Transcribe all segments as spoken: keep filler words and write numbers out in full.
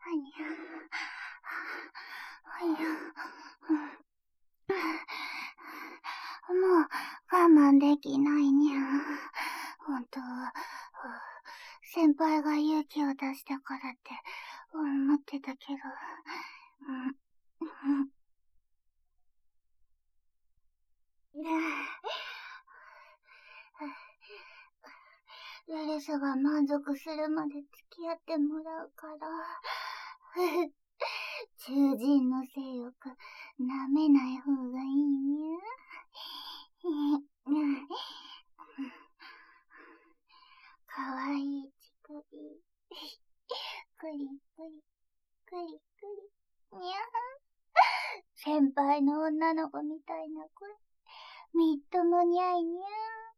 にゃ。はにゃ。もう我慢できないにゃ。本当は、先輩が勇気を出したからって思ってたけど。ルルスが満足するまで付き合ってもらうから。囚人の性欲、舐めない方がいいにゃ。かわいい乳首。クリクリ、クリクリ。にゃ。先輩の女の子みたいな声。みっともにゃいにゃ。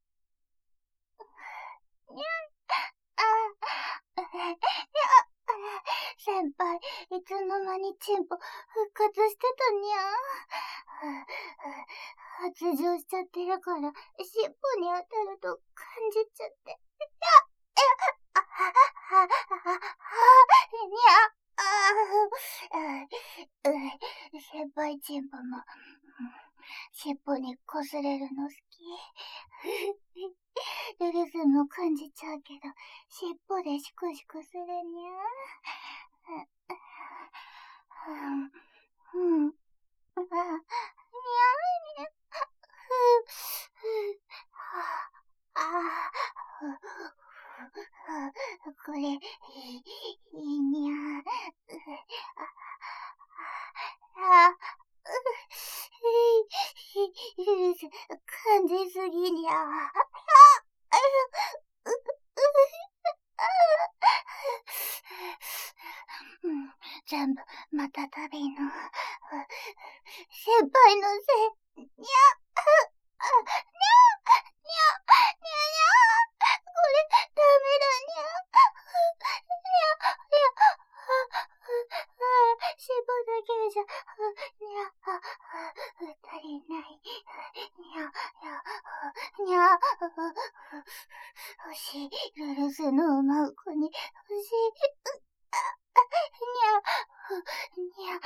にゃ。あ、先輩、いつの間にチンポ復活してたにゃ。発情しちゃってるから、尻尾に当たると感じちゃって。にゃ。先輩チンポも、尻尾に擦れるの好き。ルルスも感じちゃうけど、尻尾でシクシクするにゃ。うん。うん。あ、にゃーにゃ。ふ、ふ、あ、これ、いいにゃ。あ、ルルス、感じすぎにゃ。全部、またたびの、先輩のせい、にゃ、にゃ、にゃ、にゃ、にゃ、にゃ、これ、ダメだにゃ、にゃ、にゃ、尻尾だけじゃ、にゃ、足りない、にゃ、にゃ、にゃ、欲しい、ルルスの馬う子に欲しい、にゃ、にゃ、にゃ、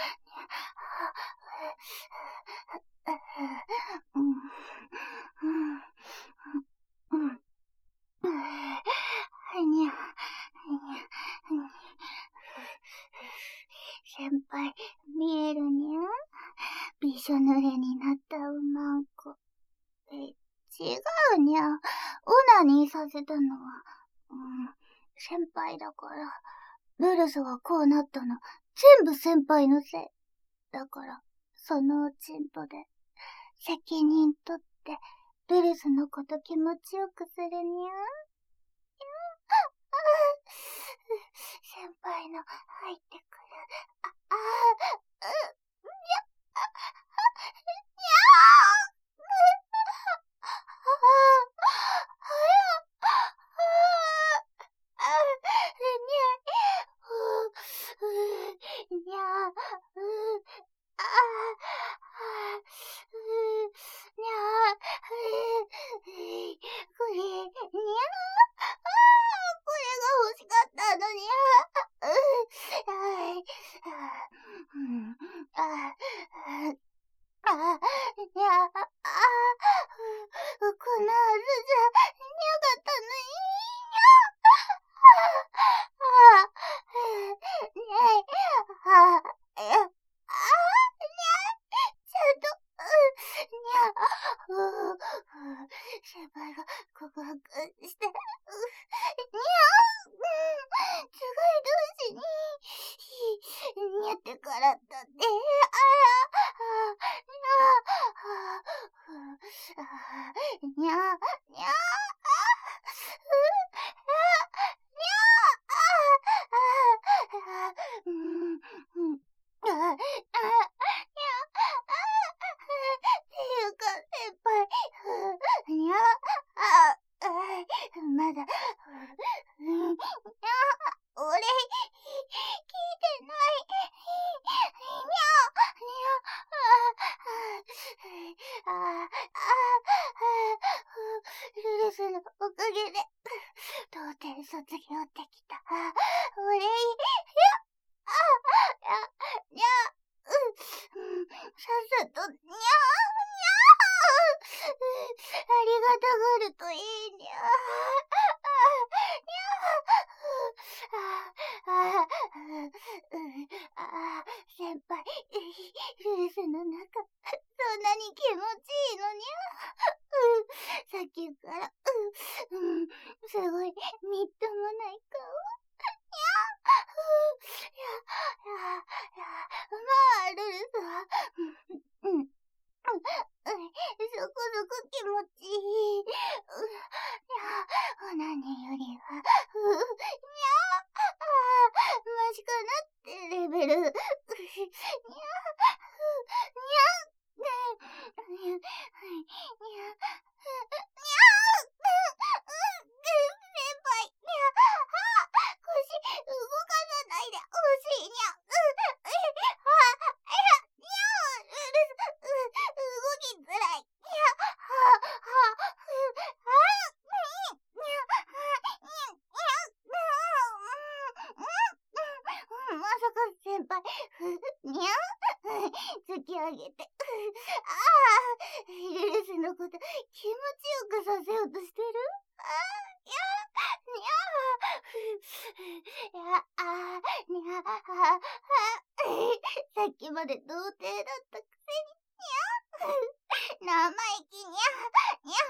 うん、うん、うん、うん、にゃ、にゃ、先輩、見えるにゃ。びしょ濡れになった馬んこ。え、違うにゃ。オナニーさせたのは、うん、先輩だから。ルルスがこうなったの、全部先輩のせい。だから、そのおちんぽで、責任取って、ルルスのこと気持ちよくするにゃ。先輩の入ってくる。あ、あ、う、にゃ、あ、に先輩が告白して、う、にゃー、うん、つがい同士に、にゃってからだって、あら、にゃ、にゃ、にゃ、にゃ、うん、うん、あ、あ、っていうか、先輩、にゃ、あ、まだ、にゃ、俺、聞いてない、にゃ、にゃ、あ、あ、ルルスのおかげで、当店卒業できた。俺、いや、あ、 にゃ、うん、さっさと、にゃー、にゃー、ありがたがるといいにゃー。ああ、ああ、先輩、ルルスの中、そんなに気持ちいいのにゃ。さっきから、うん、すごい、みっともない顔。にゃ。いや、いや、いや、まあ、ルルスは、うん、うん、そこそこ気持ちいい。いや、オナニーよりは、う、にゃ、ああ、マシかなってレベル。にゃ、にゃ、にゃ、にゃ、にゃ、先輩、にゃ、あ、腰動かさないでほしいにゃ。あ、いや、にゃ、うるす、動きづらい。にゃ、は、は、まさか先輩、にゃ突き上げて、ああ、ルルスのこと気持ちよくさせようとしてる？ああ、にゃ、にゃ、いや、あー、にゃ、あ、あ、さっきまで童貞だったくせに、にゃ、生意気にゃ、にゃ、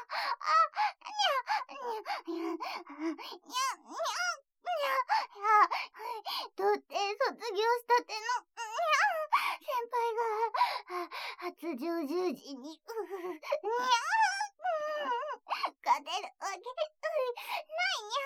あ、にゃ、にゃ、にゃ、にゃ、にゃ、にゃ、童貞卒業したての、にゃ、先輩が、初上十時に、にゃ、勝てるわけないに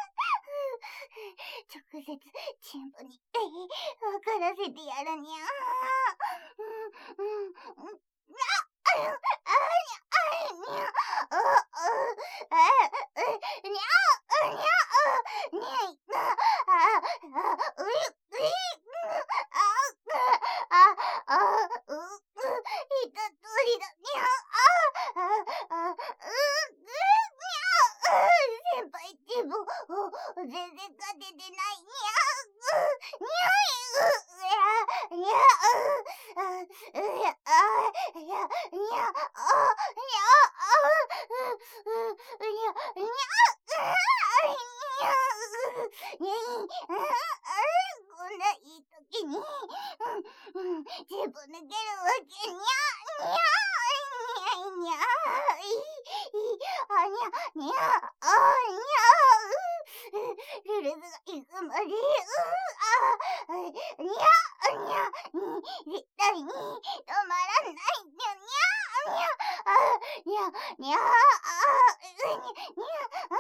ゃ。直接、チンポに、わからせてやるにゃ。うん、うん、うん、あ、あ、あ、にゃ、あ、にゃ、あ、あ、あ、にゃ、にゃ、にゃ、あ、あ、うい、うい、あ、あ、あ、う、う、いたとおりだ、にゃ、あ、あ、あ、う、う、にゃ、先輩ってもう、全然勝ててない、にゃ、にゃい、う、にゃ、にゃ、う、う、や、あ、や、にゃ、あ、にゃ、あ、う、う、にゃ、にゃ、にゃ、にゃ、こんないい時に、うん、全部抜けるわけにゃ、にゃ、にゃ、にゃ、いい、あ、にゃ、にゃ、あ、にゃ、ルルズが行くまで、う、あ、にゃ、にゃ、絶対に止まらない、にゃ、にゃ、にゃ、あ、にゃ、にゃ、あ、にゃ、にゃ、あ、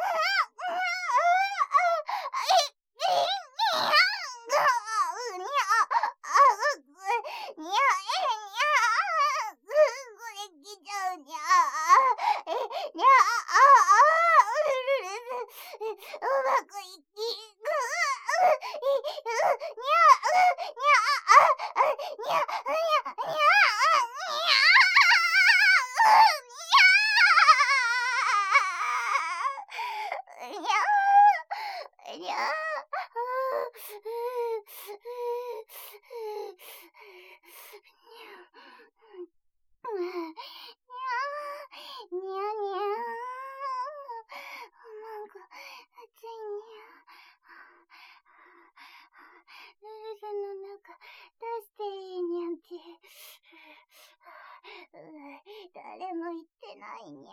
誰も言ってないにゃ。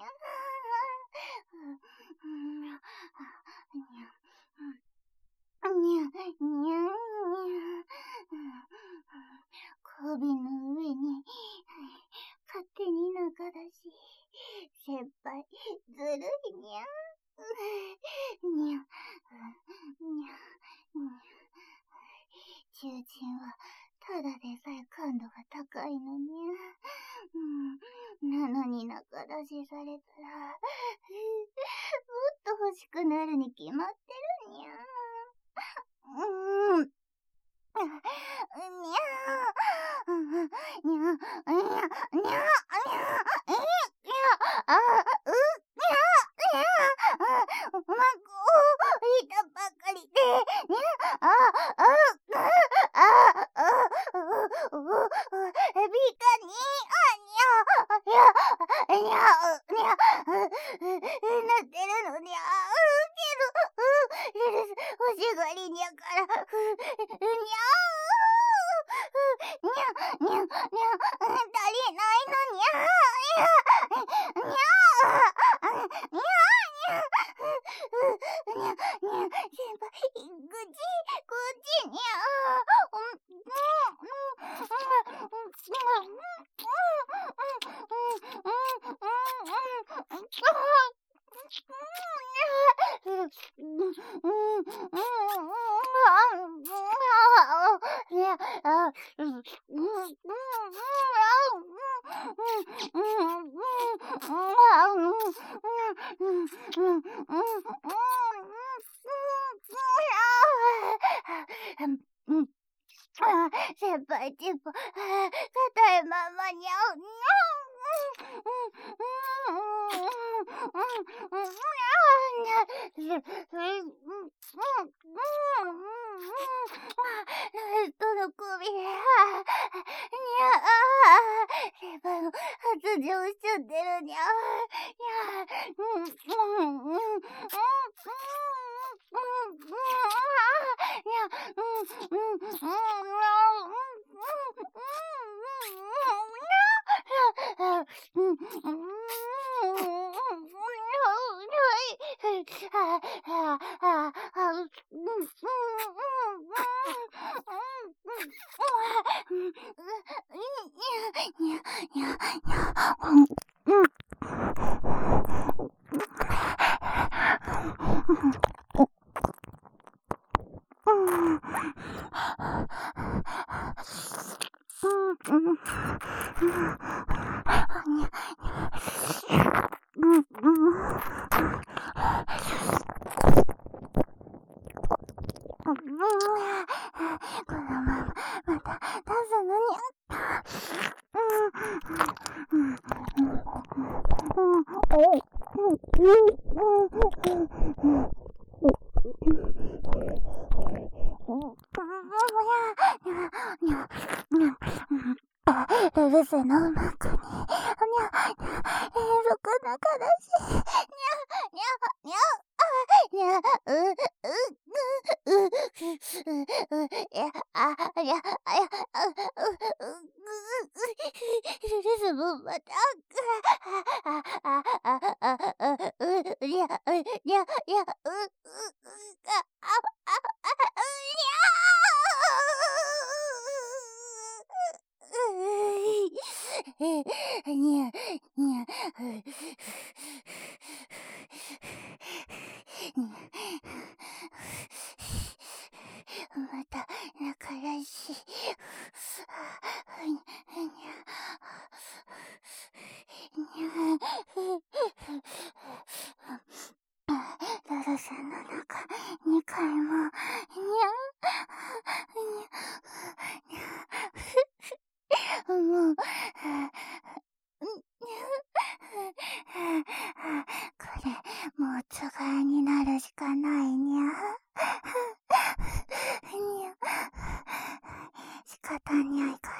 にゃ、にゃ、にゃ。小瓶の上に勝手に中だし、先輩ずるいにゃ。にゃ、にゃ、にゃ。囚人はただでさえ感度が高いのにゃ。うん、なのに中出しされたら、もっと欲しくなるに決まってるにゃ。うーん。にゃー。にゃ、にゃ、にゃ、にゃ、にゃ、あ、う、にゃ、にゃ、まこをいたばかりで、にゃ、あ、あ、あ、あ、あ、 ちがりにゃから、ふ、にゃーにゃ、にゃ、にゃ、足りないのにゃーにゃ、にゃーにゃ、にゃ、にゃ、先輩、こっち、こっちにゃー。うん、うん、うん、うん、先輩、チンポ、硬いままにゃう。人の首、にゃあ、先輩も発情しちゃってるにゃ。にゃ、うん、うん、うん、うん、うん、にゃ、うん、うん、うん、うん、このまままた出すのにゃ。うるせのうまくに、にゃ、にゃ、そこなからし、にゃ、にゃ、にゃ、にゃ、う、う、う、う、う、う、や、あ、や、あや、う、う、う、う、リズムまた、あ、あ、あ、あ、あ、う、にゃ、にゃ、にゃ、う、う、あ、あ、あ、にゃーにゃ、にゃ、また、仲良し。ララさんの中、にかいも、にゃ、もう、これ、もうつがいになるしかないにゃ。にゃ、仕方にゃいか